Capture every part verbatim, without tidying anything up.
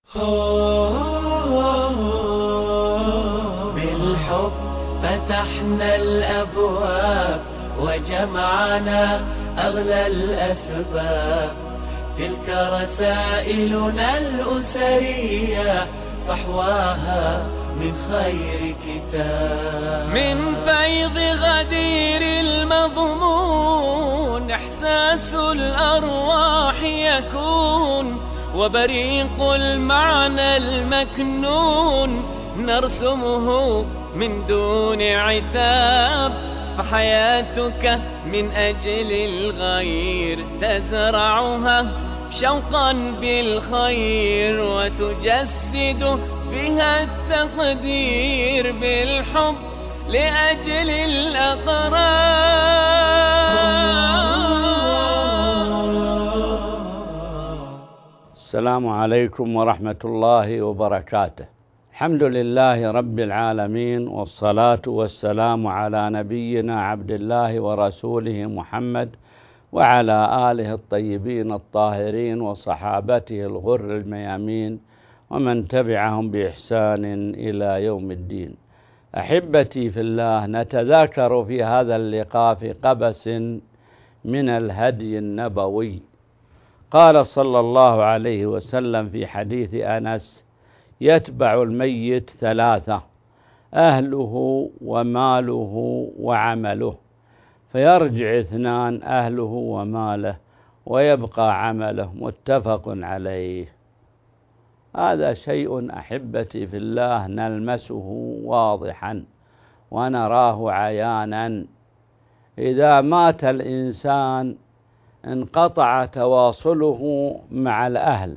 بالحب فتحنا الأبواب وجمعنا أغلى الأسباب، تلك رسائلنا الأسرية فحواها من خير كتاب. من فيض غدير المضمون إحساس الأرواح يكون، وبريق المعنى المكنون نرسمه من دون عتاب. فحياتك من أجل الغير تزرعها شوقا بالخير، وتجسد فيها التقدير بالحب لأجل الأقرار. السلام عليكم ورحمة الله وبركاته. الحمد لله رب العالمين، والصلاة والسلام على نبينا عبد الله ورسوله محمد وعلى آله الطيبين الطاهرين وصحابته الغر الميامين ومن تبعهم بإحسان إلى يوم الدين. أحبتي في الله، نتذاكر في هذا اللقاء في قبس من الهدي النبوي. قال صلى الله عليه وسلم في حديث أنس: يتبع الميت ثلاثة: أهله وماله وعمله، فيرجع اثنان: أهله وماله ويبقى عمله. متفق عليه. هذا شيء أحبتي في الله نلمسه واضحا ونراه عيانا. إذا مات الإنسان انقطع تواصله مع الأهل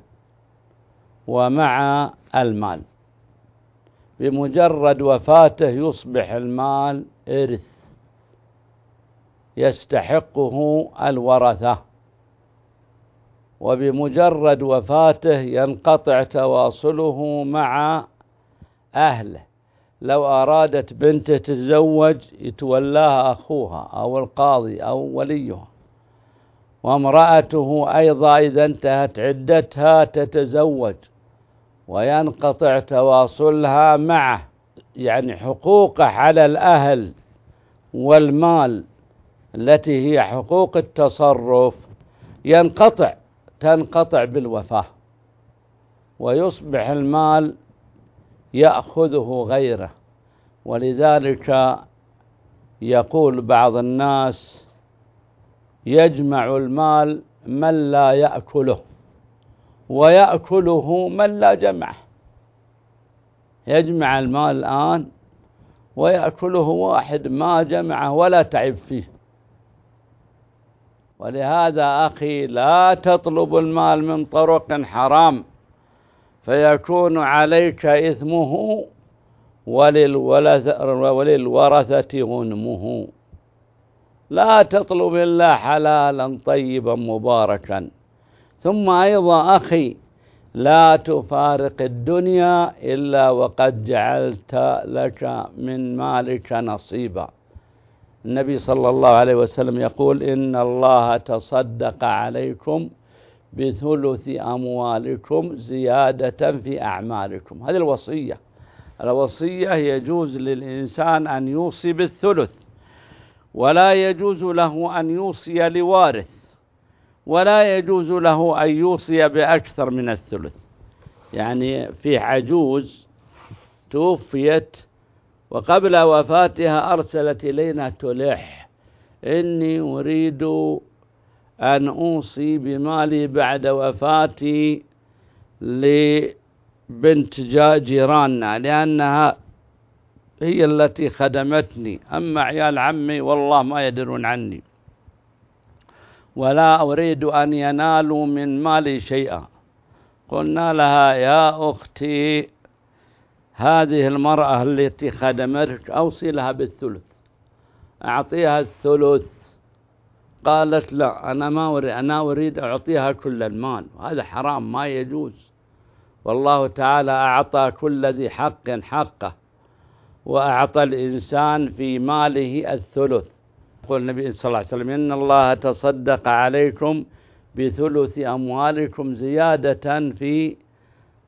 ومع المال، بمجرد وفاته يصبح المال إرث يستحقه الورثة، وبمجرد وفاته ينقطع تواصله مع أهله. لو أرادت بنته تتزوج يتولاها أخوها أو القاضي أو وليها، وامرأته أيضا إذا انتهت عدتها تتزوج وينقطع تواصلها معه. يعني حقوقه على الأهل والمال التي هي حقوق التصرف ينقطع تنقطع بالوفاة، ويصبح المال يأخذه غيره. ولذلك يقول بعض الناس: يجمع المال من لا يأكله ويأكله من لا جمعه. يجمع المال الآن ويأكله واحد ما جمعه ولا تعب فيه. ولهذا أخي، لا تطلب المال من طرق حرام فيكون عليك إثمه وللورثة غنمه. لا تطلب إلا حلالا طيبا مباركا. ثم أيضا أخي، لا تفارق الدنيا إلا وقد جعلت لك من مالك نصيبا. النبي صلى الله عليه وسلم يقول: إن الله تصدق عليكم بثلث أموالكم زيادة في أعمالكم. هذه الوصية. الوصية يجوز للإنسان أن يوصي بالثلث، ولا يجوز له أن يوصي لوارث، ولا يجوز له أن يوصي بأكثر من الثلث. يعني في عجوز توفيت وقبل وفاتها أرسلت إلينا تلح: إني أريد أن أوصي بمالي بعد وفاتي لبنت جيراننا، لأنها هي التي خدمتني، أما عيال عمي والله ما يدرون عني، ولا أريد أن ينالوا من مالي شيئا. قلنا لها: يا أختي، هذه المرأة التي خدمتك أوصي لها بالثلث، أعطيها الثلث. قالت: لا، أنا ما أريد أنا أريد أعطيها كل المال، هذا حرام ما يجوز. والله تعالى أعطى كل ذي حق حقه، وأعطى الإنسان في ماله الثلث. يقول النبي صلى الله عليه وسلم: إن الله تصدق عليكم بثلث أموالكم زيادة في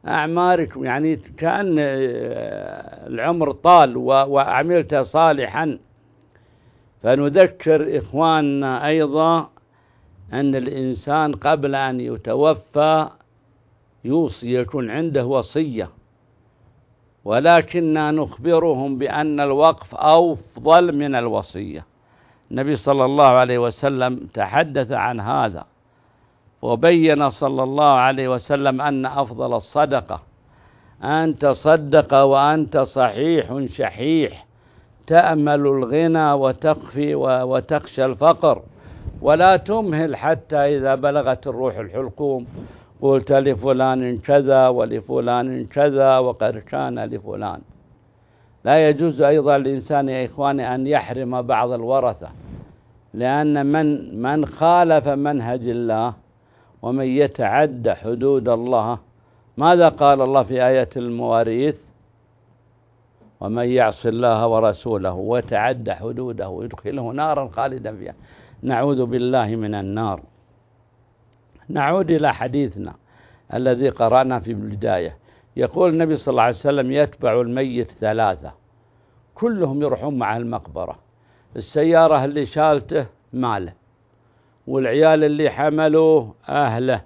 أعماركم، يعني كأن العمر طال وعملت صالحا. فنذكر إخواننا أيضا أن الإنسان قبل أن يتوفى يوصي، يكون عنده وصية، ولكننا نخبرهم بأن الوقف أفضل من الوصية. النبي صلى الله عليه وسلم تحدث عن هذا، وبين صلى الله عليه وسلم أن أفضل الصدقة أن تصدق وأنت صحيح شحيح تأمل الغنى وتخفي وتخشى الفقر، ولا تمهل حتى إذا بلغت الروح الحلقوم قلت لفلان كذا ولفلان كذا وقد كان لفلان. لا يجوز أيضا للإنسان يا إخواني أن يحرم بعض الورثة، لأن من من خالف منهج الله ومن يتعد حدود الله، ماذا قال الله في آية المواريث؟ ومن يعص الله ورسوله وتعد حدوده يدخله نارا خالدا فيها. نعوذ بالله من النار. نعود إلى حديثنا الذي قرأنا في البداية. يقول النبي صلى الله عليه وسلم يتبع الميت ثلاثة كلهم يروحون مع المقبرة: السيارة اللي شالته ماله، والعيال اللي حملوه أهله،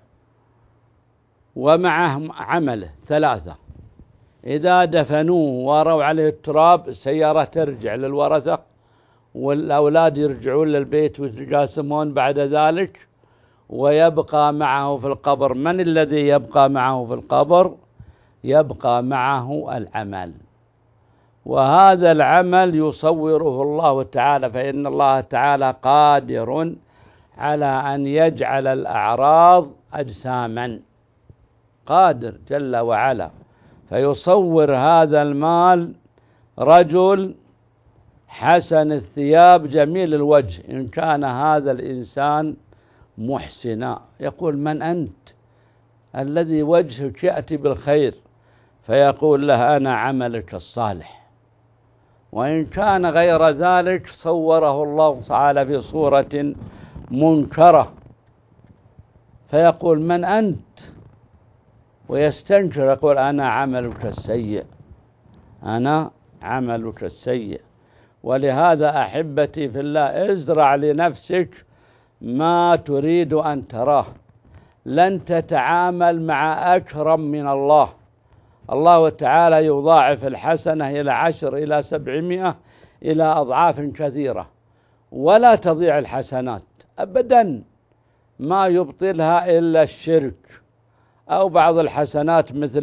ومعهم عمله. ثلاثة إذا دفنوه وروا عليه التراب السيارة ترجع للورثة، والأولاد يرجعون للبيت ويتقاسمون بعد ذلك، ويبقى معه في القبر. من الذي يبقى معه في القبر؟ يبقى معه العمل، وهذا العمل يصوره الله تعالى، فإن الله تعالى قادر على أن يجعل الأعراض أجساما، قادر جل وعلا. فيصور هذا المال رجل حسن الثياب جميل الوجه، إن كان هذا الإنسان محسنا، يقول: من أنت؟ الذي وجهك يأتي بالخير، فيقول له: أنا عملك الصالح. وإن كان غير ذلك صوره الله تعالى في صورة منكرة، فيقول: من أنت؟ ويستنكر، يقول: أنا عملك السيء، أنا عملك السيء. ولهذا أحبتي في الله ازرع لنفسك ما تريد أن تراه. لن تتعامل مع أكرم من الله. الله تعالى يضاعف الحسنة إلى عشر إلى سبعمائة إلى أضعاف كثيرة، ولا تضيع الحسنات أبدا، ما يبطلها إلا الشرك أو بعض الحسنات مثل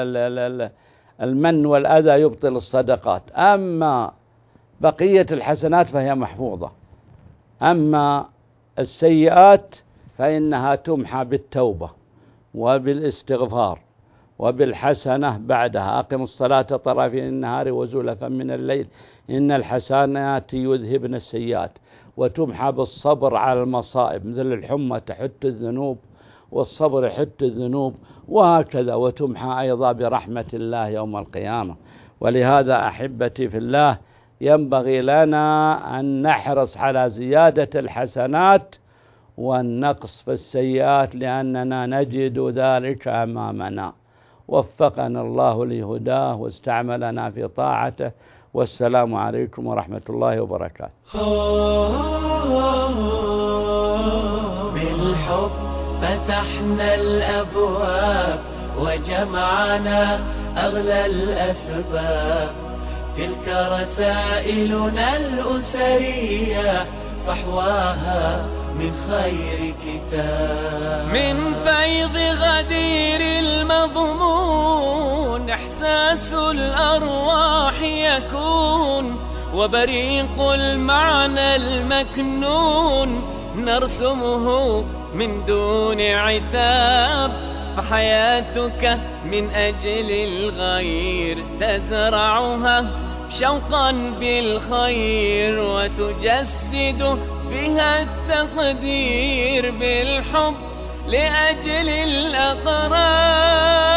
المن والأذى يبطل الصدقات، أما بقية الحسنات فهي محفوظة. أما السيئات فإنها تمحى بالتوبة وبالاستغفار وبالحسنة بعدها. أقم الصلاة طرفي النهار وزلفا من الليل إن الحسنات يذهبن السيئات، وتمحى بالصبر على المصائب مثل الحمى تحت الذنوب والصبر يحت الذنوب، وهكذا. وتمحى أيضا برحمة الله يوم القيامة. ولهذا أحبتي في الله ينبغي لنا أن نحرص على زيادة الحسنات والنقص في السيئات، لأننا نجد ذلك أمامنا. وفقنا الله لهداه واستعملنا في طاعته. والسلام عليكم ورحمة الله وبركاته. بالحب فتحنا الأبواب وجمعنا أغلى الأسباب، تلك رسائلنا الأسرية فحواها من خير كتاب. من فيض غدير المضمون إحساس الأرواح يكون، وبريق المعنى المكنون نرسمه من دون عتاب. فحياتك من أجل الغير تزرعها شوقا بالخير، وتجسد فيها التقدير بالحب لأجل الأقرار.